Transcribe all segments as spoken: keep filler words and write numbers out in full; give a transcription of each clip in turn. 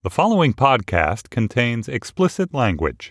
The following podcast contains explicit language.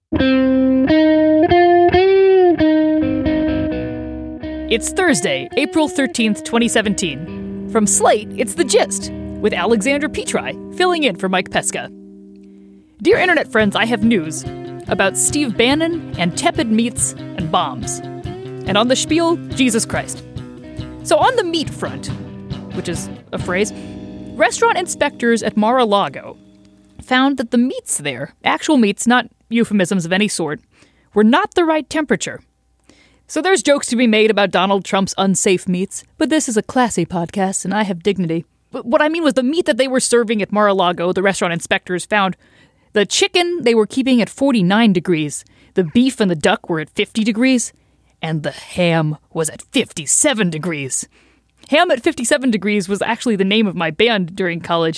It's Thursday, April thirteenth, twenty seventeen. From Slate, it's The Gist, with Alexandra Petri, filling in for Mike Pesca. Dear internet friends, I have news about Steve Bannon and tepid meats and bombs. And on the spiel, Jesus Christ. So on the meat front, which is a phrase, restaurant inspectors at Mar-a-Lago found that the meats there, actual meats, not euphemisms of any sort, were not the right temperature. So there's jokes to be made about Donald Trump's unsafe meats, but this is a classy podcast and I have dignity. But what I mean was the meat that they were serving at Mar-a-Lago, the restaurant inspectors found the chicken they were keeping at forty-nine degrees, the beef and the duck were at fifty degrees, and the ham was at fifty-seven degrees. Ham at fifty-seven degrees was actually the name of my band during college.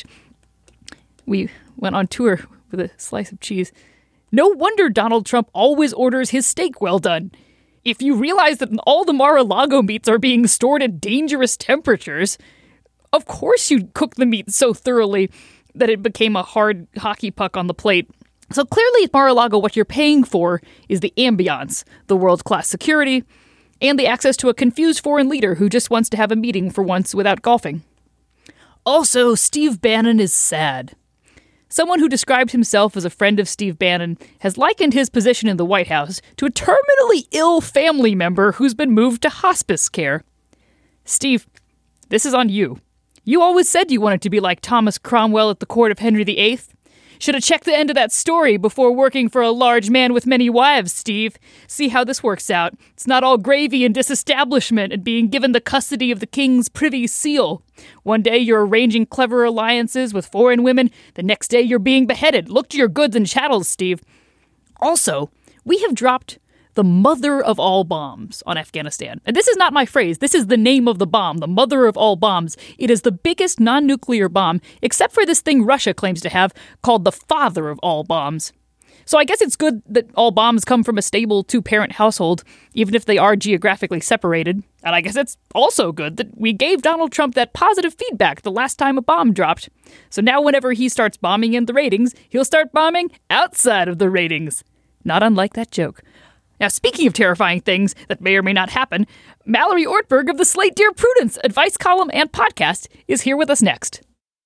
We went on tour with a slice of cheese. No wonder Donald Trump always orders his steak well done. If you realize that all the Mar-a-Lago meats are being stored at dangerous temperatures, of course you'd cook the meat so thoroughly that it became a hard hockey puck on the plate. So clearly at Mar-a-Lago, what you're paying for is the ambiance, the world-class security, and the access to a confused foreign leader who just wants to have a meeting for once without golfing. Also, Steve Bannon is sad. Someone who described himself as a friend of Steve Bannon has likened his position in the White House to a terminally ill family member who's been moved to hospice care. Steve, this is on you. You always said you wanted to be like Thomas Cromwell at the court of Henry the Eighth. Should have checked the end of that story before working for a large man with many wives, Steve. See how this works out. It's not all gravy and disestablishment and being given the custody of the king's privy seal. One day you're arranging clever alliances with foreign women. The next day you're being beheaded. Look to your goods and chattels, Steve. Also, we have dropped the mother of all bombs on Afghanistan. And this is not my phrase. This is the name of the bomb, the mother of all bombs. It is the biggest non-nuclear bomb, except for this thing Russia claims to have, called the father of all bombs. So I guess it's good that all bombs come from a stable two-parent household, even if they are geographically separated. And I guess it's also good that we gave Donald Trump that positive feedback the last time a bomb dropped. So now whenever he starts bombing in the ratings, he'll start bombing outside of the ratings. Not unlike that joke. Now, speaking of terrifying things that may or may not happen, Mallory Ortberg of the Slate Dear Prudence advice column and podcast is here with us next.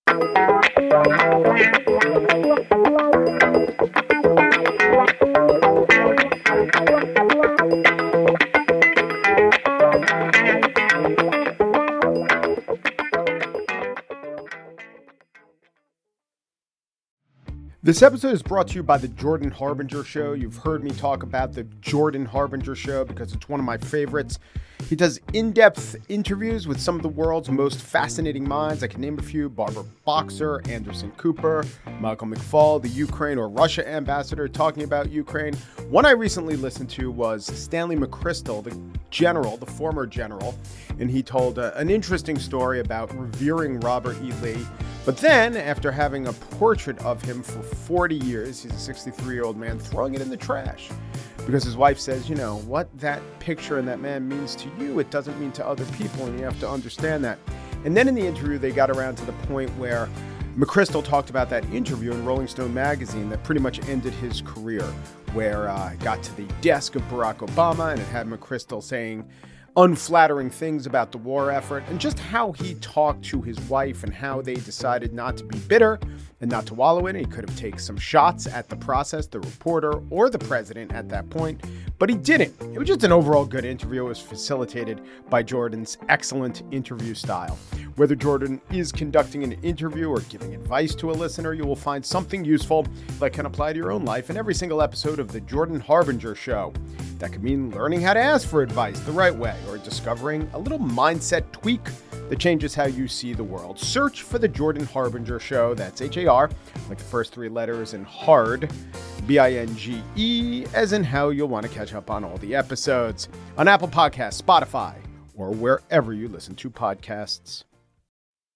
This episode is brought to you by the Jordan Harbinger Show. You've heard me talk about the Jordan Harbinger Show because it's one of my favorites. He does in-depth interviews with some of the world's most fascinating minds. I can name a few: Barbara Boxer, Anderson Cooper, Michael McFaul, the Ukraine or Russia ambassador talking about Ukraine. One I recently listened to was Stanley McChrystal, the general, the former general, and he told uh, an interesting story about revering Robert E. Lee. But then, after having a portrait of him for forty years, he's a sixty-three-year-old man, throwing it in the trash. Because his wife says, you know, what that picture and that man means to you, it doesn't mean to other people, and you have to understand that. And then in the interview, they got around to the point where McChrystal talked about that interview in Rolling Stone magazine that pretty much ended his career, where uh, it got to the desk of Barack Obama, and it had McChrystal saying unflattering things about the war effort, and just how he talked to his wife and how they decided not to be bitter and not to wallow in it. He could have taken some shots at the process, the reporter, or the president at that point, but he didn't. It was just an overall good interview. It was facilitated by Jordan's excellent interview style. Whether Jordan is conducting an interview or giving advice to a listener, you will find something useful that can apply to your own life in every single episode of The Jordan Harbinger Show. That could mean learning how to ask for advice the right way, or discovering a little mindset tweak that changes how you see the world. Search for The Jordan Harbinger Show. That's H A R, like the first three letters, and hard, B I N G E, as in how you'll want to catch up on all the episodes on Apple Podcasts, Spotify, or wherever you listen to podcasts.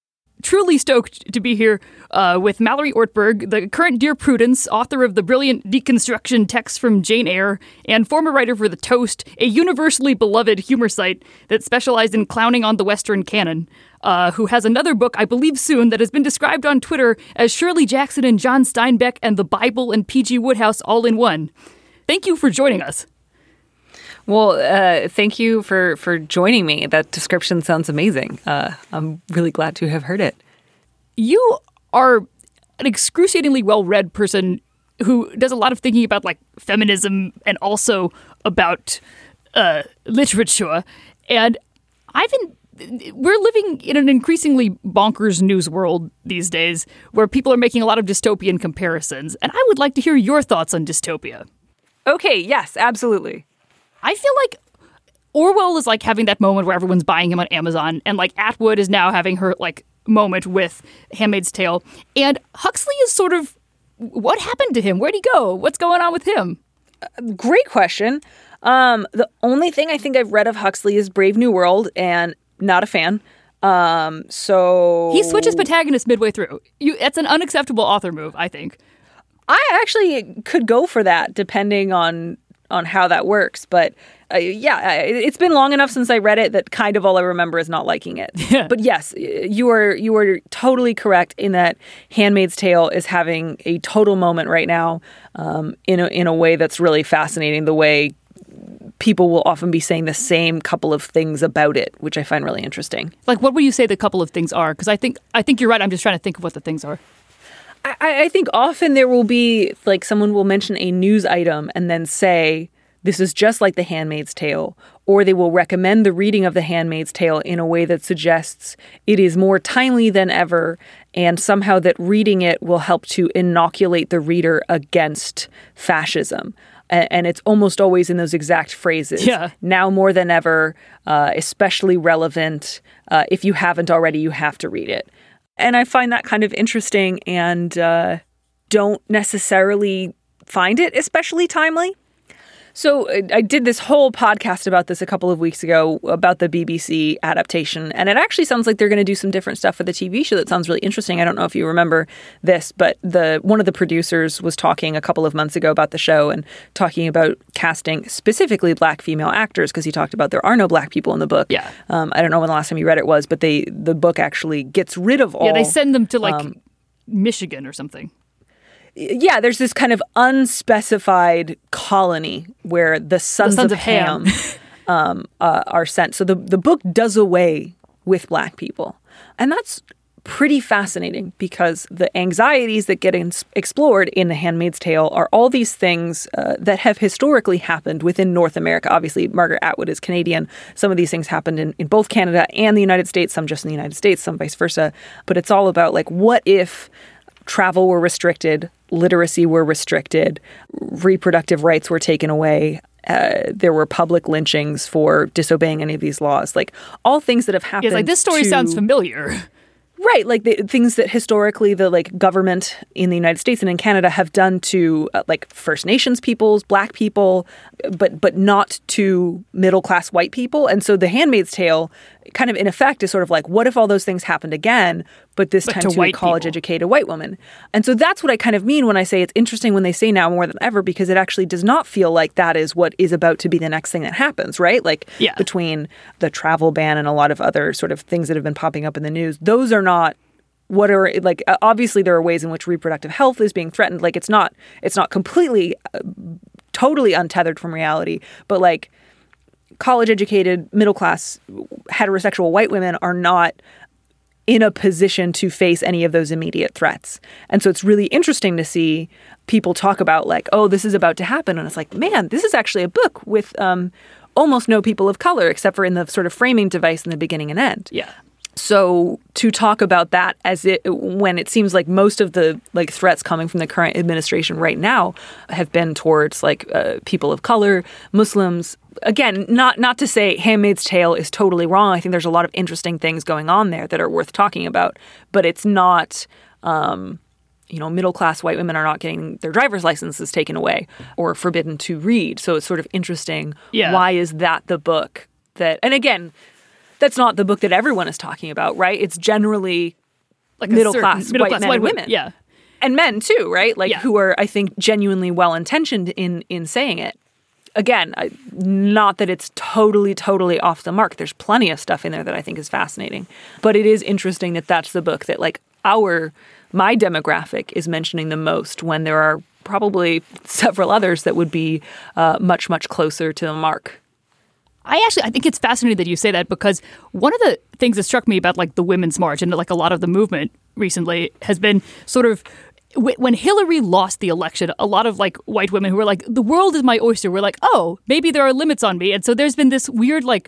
truly stoked to be here uh, with Mallory Ortberg, the current Dear Prudence, author of the brilliant deconstruction text from Jane Eyre, and former writer for The Toast, a universally beloved humor site that specialized in clowning on the Western canon, uh, who has another book, I believe soon, that has been described on Twitter as Shirley Jackson and John Steinbeck and the Bible and P G Wodehouse all in one. Thank you for joining us. Well, uh, thank you for, for joining me. That description sounds amazing. Uh, I'm really glad to have heard it. You are an excruciatingly well-read person who does a lot of thinking about like feminism and also about uh, literature. And I've been, we're living in an increasingly bonkers news world these days where people are making a lot of dystopian comparisons. And I would like to hear your thoughts on dystopia. Okay, yes, absolutely. I feel like Orwell is like having that moment where everyone's buying him on Amazon, and like Atwood is now having her like moment with Handmaid's Tale, and Huxley is sort of, what happened to him? Where'd he go? What's going on with him? Uh, great question. Um, the only thing I think I've read of Huxley is Brave New World, and not a fan. Um, so he switches protagonists midway through. You, that's an unacceptable author move, I think. I actually could go for that, depending on. on how that works. But uh, yeah, it's been long enough since I read it that kind of all I remember is not liking it. Yeah. But yes, you are you are totally correct in that Handmaid's Tale is having a total moment right now um, in a, in a way that's really fascinating, the way people will often be saying the same couple of things about it, which I find really interesting. Like, what would you say the couple of things are? Because I think I think you're right. I'm just trying to think of what the things are. I, I think often there will be, like, someone will mention a news item and then say, this is just like The Handmaid's Tale, or they will recommend the reading of The Handmaid's Tale in a way that suggests it is more timely than ever, and somehow that reading it will help to inoculate the reader against fascism. And, and it's almost always in those exact phrases. Yeah. Now more than ever, uh, especially relevant. Uh, if you haven't already, you have to read it. And I find that kind of interesting and uh, don't necessarily find it especially timely. So I did this whole podcast about this a couple of weeks ago about the B B C adaptation. And it actually sounds like they're going to do some different stuff for the T V show that sounds really interesting. I don't know if you remember this, but the one of the producers was talking a couple of months ago about the show and talking about casting specifically black female actors, because he talked about there are no black people in the book. Yeah. Um, I don't know when the last time you read it was, but they the book actually gets rid of all. Yeah, they send them to like um, Michigan or something. Yeah, there's this kind of unspecified colony where the sons, the sons of, of Ham, Ham um, uh, are sent. So the, the book does away with black people. And that's pretty fascinating because the anxieties that get in- explored in The Handmaid's Tale are all these things uh, that have historically happened within North America. Obviously, Margaret Atwood is Canadian. Some of these things happened in, in both Canada and the United States, some just in the United States, some vice versa. But it's all about, like, what if travel were restricted, literacy were restricted, reproductive rights were taken away, uh, there were public lynchings for disobeying any of these laws, like all things that have happened. Yeah, like this story to, sounds familiar. Right, like the things that historically the like government in the United States and in Canada have done to uh, like First Nations peoples, black people, but but not to middle class white people. And so The Handmaid's Tale, kind of in effect, is sort of like, what if all those things happened again, but this But time to to, a white college people. educated white woman? And so that's what I kind of mean when I say it's interesting when they say now more than ever, because it actually does not feel like that is what is about to be the next thing that happens, right? Like Yeah. between the travel ban and a lot of other sort of things that have been popping up in the news, those are not what are like uh, obviously there are ways in which reproductive health is being threatened. Like it's not it's not completely uh, totally untethered from reality, but like college educated middle class heterosexual white women are not in a position to face any of those immediate threats. And so it's really interesting to see people talk about like, oh, this is about to happen. And it's like, man, this is actually a book with um, almost no people of color, except for in the sort of framing device in the beginning and end. Yeah. So to talk about that as it when it seems like most of the like threats coming from the current administration right now have been towards like uh, people of color, Muslims. Again, not not to say Handmaid's Tale is totally wrong. I think there's a lot of interesting things going on there that are worth talking about. But it's not, um, you know, middle class white women are not getting their driver's licenses taken away or forbidden to read. So it's sort of interesting. Yeah. Why is that the book that? And again, that's not the book that everyone is talking about, right? It's generally like middle a certain, class middle white class men white and women. Yeah. And men too, right? Like Yeah. who are, I think, genuinely well-intentioned in in saying it. Again, I, not that it's totally, totally off the mark. There's plenty of stuff in there that I think is fascinating. But it is interesting that that's the book that, like, our, my demographic is mentioning the most when there are probably several others that would be uh, much, much closer to the mark. I actually, I think it's fascinating that you say that, because one of the things that struck me about, like, the Women's March and, like, a lot of the movement recently has been sort of, when Hillary lost the election, a lot of, like, white women who were like, the world is my oyster, were like, oh, maybe there are limits on me. And so there's been this weird, like,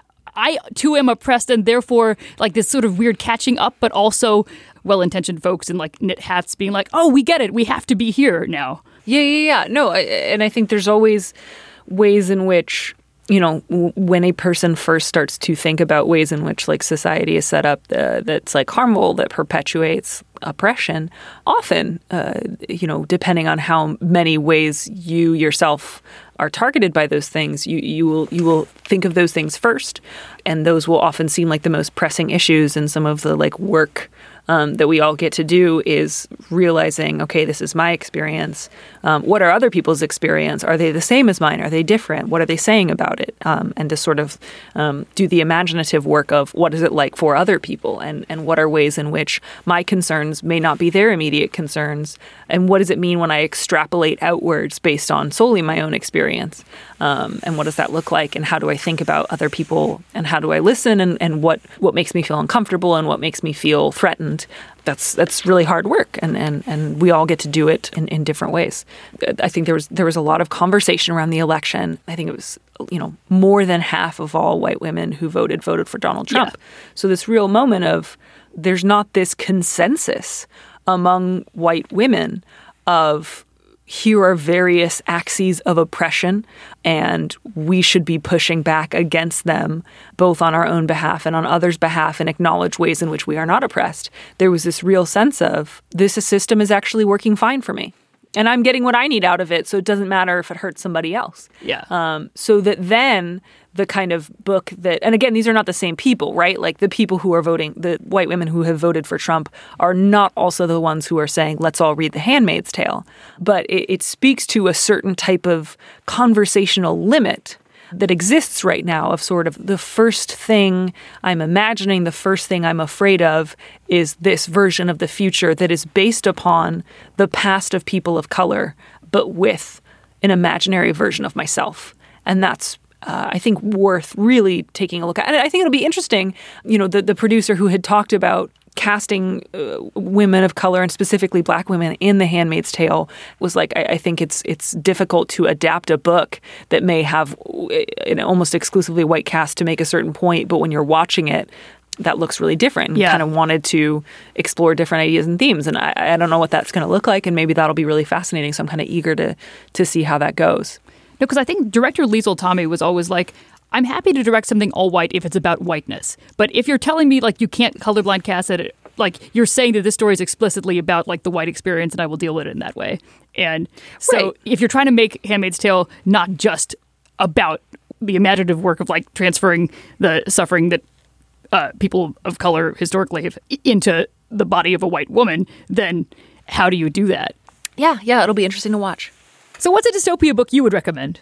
I too am oppressed, and therefore, like, this sort of weird catching up, but also well-intentioned folks in, like, knit hats being like, oh, we get it. We have to be here now. Yeah, yeah, yeah. No, I, and I think there's always ways in which, you know, w- when a person first starts to think about ways in which, like, society is set up uh, that's, like, harmful, that perpetuates oppression, often, uh, you know, depending on how many ways you yourself are targeted by those things, you, you will you will think of those things first, and those will often seem like the most pressing issues. And some of the, like, work Um, that we all get to do is realizing, okay, this is my experience. Um, what are other people's experience? Are they the same as mine? Are they different? What are they saying about it? Um, and to sort of um, do the imaginative work of what is it like for other people, and, and what are ways in which my concerns may not be their immediate concerns, and what does it mean when I extrapolate outwards based on solely my own experience? Um, and what does that look like? And how do I think about other people? And how do I listen? And, and what, what makes me feel uncomfortable and what makes me feel threatened? That's that's really hard work, and, and, and we all get to do it in, in different ways. I think there was there was a lot of conversation around the election. I think it was, you know, more than half of all white women who voted voted for Donald Trump. Yeah. So this real moment of there's not this consensus among white women of, here are various axes of oppression, and we should be pushing back against them, both on our own behalf and on others' behalf, and acknowledge ways in which we are not oppressed. There was this real sense of, this system is actually working fine for me, and I'm getting what I need out of it, so it doesn't matter if it hurts somebody else. Yeah. Um, so that then the kind of book that, and again, these are not the same people, right? Like, the people who are voting, the white women who have voted for Trump are not also the ones who are saying, let's all read The Handmaid's Tale. But it, it speaks to a certain type of conversational limit that exists right now of sort of the first thing I'm imagining, the first thing I'm afraid of is this version of the future that is based upon the past of people of color, but with an imaginary version of myself. And that's Uh, I think worth really taking a look at. And I think it'll be interesting, you know, the, the producer who had talked about casting uh, women of color, and specifically black women, in The Handmaid's Tale was like, I, I think it's it's difficult to adapt a book that may have an almost exclusively white cast to make a certain point, but when you're watching it, that looks really different, and yeah. kind of wanted to explore different ideas and themes. And I, I don't know what that's going to look like, and maybe that'll be really fascinating. So I'm kind of eager to to see how that goes. No, because I think director Liesl Tommy was always like, I'm happy to direct something all white if it's about whiteness. But if you're telling me, like, you can't colorblind cast it, like, you're saying that this story is explicitly about, like, the white experience, and I will deal with it in that way. And so Right. if you're trying to make Handmaid's Tale not just about the imaginative work of, like, transferring the suffering that uh, people of color historically have into the body of a white woman, then how do you do that? Yeah, yeah, it'll be interesting to watch. So what's a dystopia book you would recommend?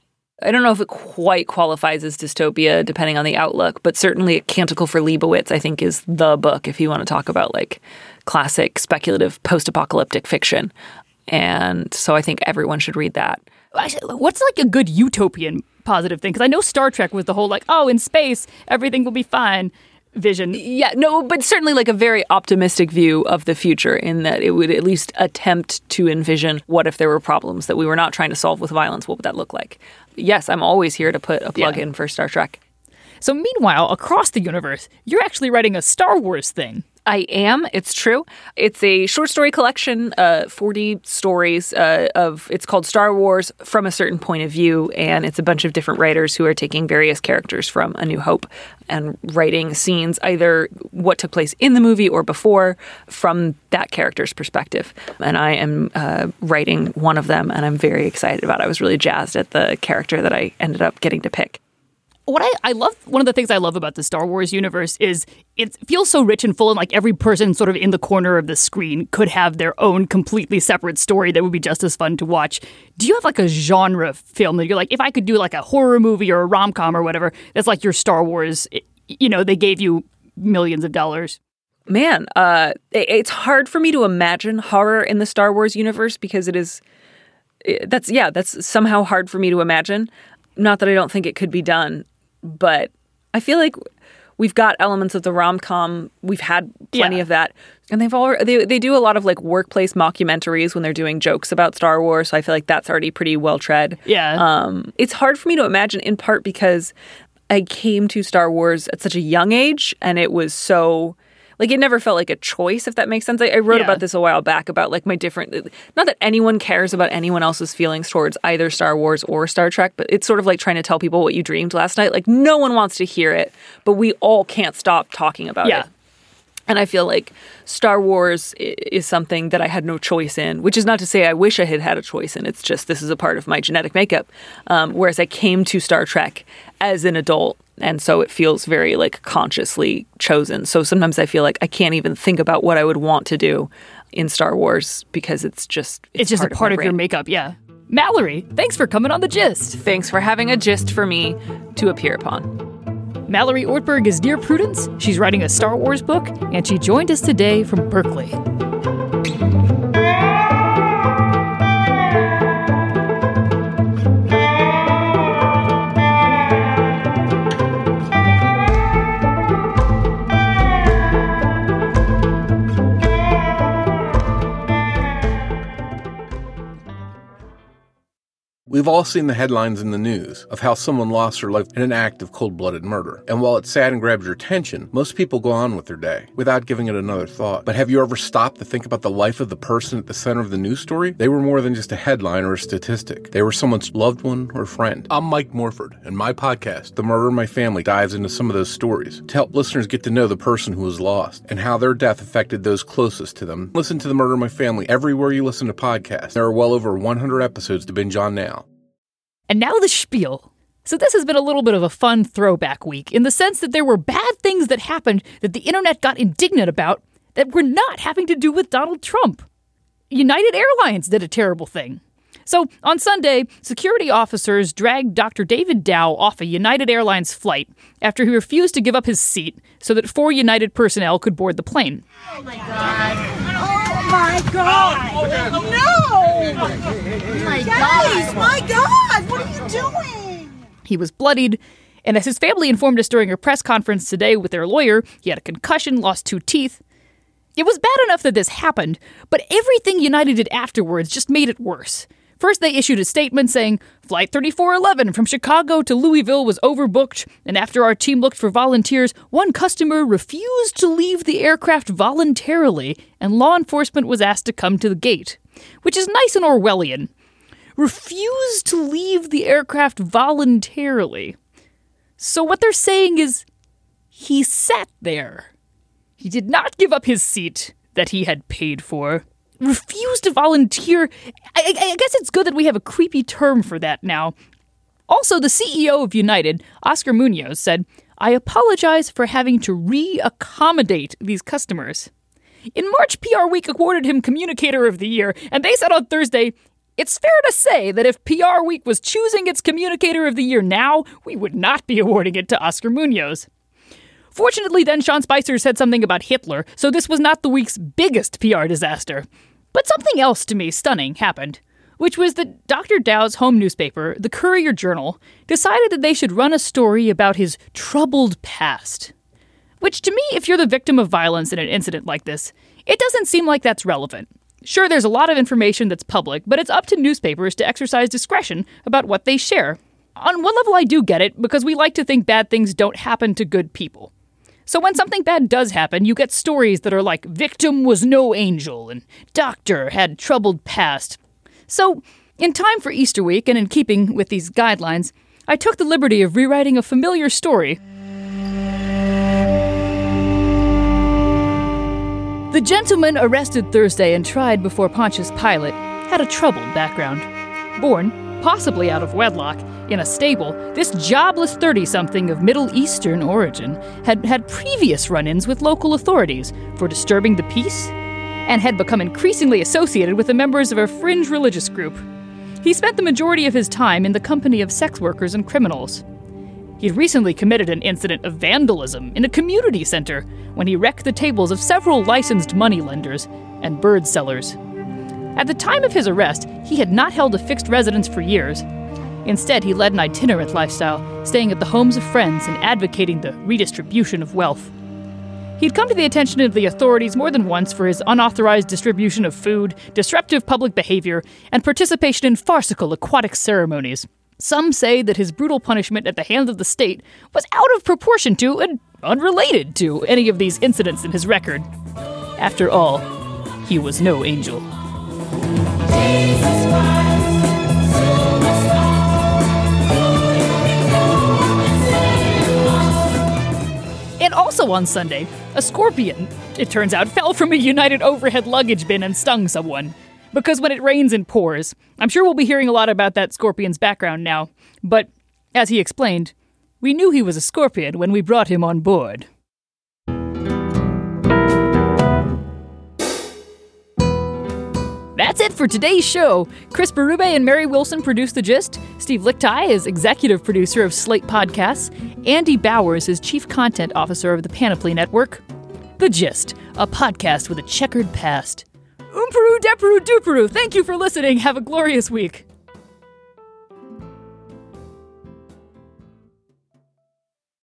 I don't know if it quite qualifies as dystopia, depending on the outlook, but certainly A Canticle for Leibowitz, I think, is the book if you want to talk about, like, classic speculative post-apocalyptic fiction. And so I think everyone should read that. What's, like, a good utopian positive thing? Because I know Star Trek was the whole, like, oh, in space, everything will be fine vision. Yeah, no, but certainly, like, a very optimistic view of the future, in that it would at least attempt to envision, what if there were problems that we were not trying to solve with violence? What would that look like? Yes, I'm always here to put a plug Yeah. in for Star Trek. So meanwhile, across the universe, you're actually writing a Star Wars thing. I am. It's true. It's a short story collection, uh, forty stories uh, of, it's called Star Wars from a certain point of view, and it's a bunch of different writers who are taking various characters from A New Hope and writing scenes, either what took place in the movie or before, from that character's perspective. And I am uh, writing one of them, and I'm very excited about it. I was really jazzed at the character that I ended up getting to pick. what I, I love, one of the things I love about the Star Wars universe is it feels so rich and full, and like every person sort of in the corner of the screen could have their own completely separate story that would be just as fun to watch. Do you have like a genre film that you're like, if I could do like a horror movie or a rom-com or whatever, that's like your Star Wars, you know, they gave you millions of dollars? Man, uh, it's hard for me to imagine horror in the Star Wars universe because it is, that's, yeah, that's somehow hard for me to imagine. Not that I don't think it could be done, but I feel like we've got elements of the rom-com. We've had plenty Yeah. of that. And they've all, they, they do a lot of like workplace mockumentaries when they're doing jokes about Star Wars. So I feel like that's already pretty well tread. Yeah. Um, it's hard for me to imagine, in part because I came to Star Wars at such a young age, and it was so, like, it never felt like a choice, if that makes sense. I, I wrote Yeah. about this a while back about like my different, not that anyone cares about anyone else's feelings towards either Star Wars or Star Trek, but it's sort of like trying to tell people what you dreamed last night. Like, no one wants to hear it, but we all can't stop talking about Yeah. it. And I feel like Star Wars i- is something that I had no choice in, which is not to say I wish I had had a choice in. It's just this is a part of my genetic makeup. Um, whereas I came to Star Trek as an adult, and so it feels very like consciously chosen. So sometimes I feel like I can't even think about what I would want to do in Star Wars because it's just it's, it's just a part of, my your brain. makeup, yeah. Mallory, thanks for coming on The Gist. Thanks for having a gist for me to appear upon. Mallory Ortberg is Dear Prudence. She's writing a Star Wars book, and she joined us today from Berkeley. We've all seen the headlines in the news of how someone lost their life in an act of cold-blooded murder. And while it's sad and grabs your attention, most people go on with their day without giving it another thought. But have you ever stopped to think about the life of the person at the center of the news story? They were more than just a headline or a statistic. They were someone's loved one or friend. I'm Mike Morford, and my podcast, The Murder in My Family, dives into some of those stories to help listeners get to know the person who was lost and how their death affected those closest to them. Listen to The Murder in My Family everywhere you listen to podcasts. There are well over one hundred episodes to binge on now. And now the spiel. So this has been a little bit of a fun throwback week in the sense that there were bad things that happened that the internet got indignant about that were not having to do with Donald Trump. United Airlines did a terrible thing. So on Sunday, security officers dragged Doctor David Dow off a United Airlines flight after he refused to give up his seat so that four United personnel could board the plane. Oh my God. Oh my God. No. My Guys, my God. What are you doing? He was bloodied, and as his family informed us during a press conference today with their lawyer, he had a concussion, lost two teeth. It was bad enough that this happened, but everything United did afterwards just made it worse. First, they issued a statement saying, Flight thirty-four eleven from Chicago to Louisville was overbooked, and after our team looked for volunteers, one customer refused to leave the aircraft voluntarily, and law enforcement was asked to come to the gate. Which is nice and Orwellian. Refused to leave the aircraft voluntarily. So what they're saying is, he sat there. He did not give up his seat that he had paid for. Refused to volunteer. I, I, I guess it's good that we have a creepy term for that now. Also, the C E O of United, Oscar Munoz, said, I apologize for having to re-accommodate these customers. In March, P R Week awarded him Communicator of the Year, and they said on Thursday, it's fair to say that if P R Week was choosing its Communicator of the Year now, we would not be awarding it to Oscar Munoz. Fortunately, then Sean Spicer said something about Hitler, so this was not the week's biggest P R disaster. But something else to me stunning happened, which was that Doctor Dow's home newspaper, the Courier Journal, decided that they should run a story about his troubled past. Which, to me, if you're the victim of violence in an incident like this, it doesn't seem like that's relevant. Sure, there's a lot of information that's public, but it's up to newspapers to exercise discretion about what they share. On one level, I do get it, because we like to think bad things don't happen to good people. So when something bad does happen, you get stories that are like, victim was no angel, and doctor had troubled past. So, in time for Easter week, and in keeping with these guidelines, I took the liberty of rewriting a familiar story. The gentleman arrested Thursday and tried before Pontius Pilate had a troubled background. Born possibly out of wedlock, in a stable, this jobless thirty-something of Middle Eastern origin had had previous run-ins with local authorities for disturbing the peace, and had become increasingly associated with the members of a fringe religious group. He spent the majority of his time in the company of sex workers and criminals. He'd recently committed an incident of vandalism in a community center when he wrecked the tables of several licensed moneylenders and bird sellers. At the time of his arrest, he had not held a fixed residence for years. Instead, he led an itinerant lifestyle, staying at the homes of friends and advocating the redistribution of wealth. He'd come to the attention of the authorities more than once for his unauthorized distribution of food, disruptive public behavior, and participation in farcical aquatic ceremonies. Some say that his brutal punishment at the hands of the state was out of proportion to and unrelated to any of these incidents in his record. After all, he was no angel. And also on Sunday, a scorpion, it turns out, fell from a United overhead luggage bin and stung someone. Because when it rains, it pours. I'm sure we'll be hearing a lot about that scorpion's background now. But, as he explained, we knew he was a scorpion when we brought him on board. That's it for today's show. Chris Berube and Mary Wilson produced The Gist. Steve Lichtai is executive producer of Slate Podcasts. Andy Bowers is chief content officer of the Panoply Network. The Gist, a podcast with a checkered past. Oomperu, deperu, duperu. Thank you for listening. Have a glorious week.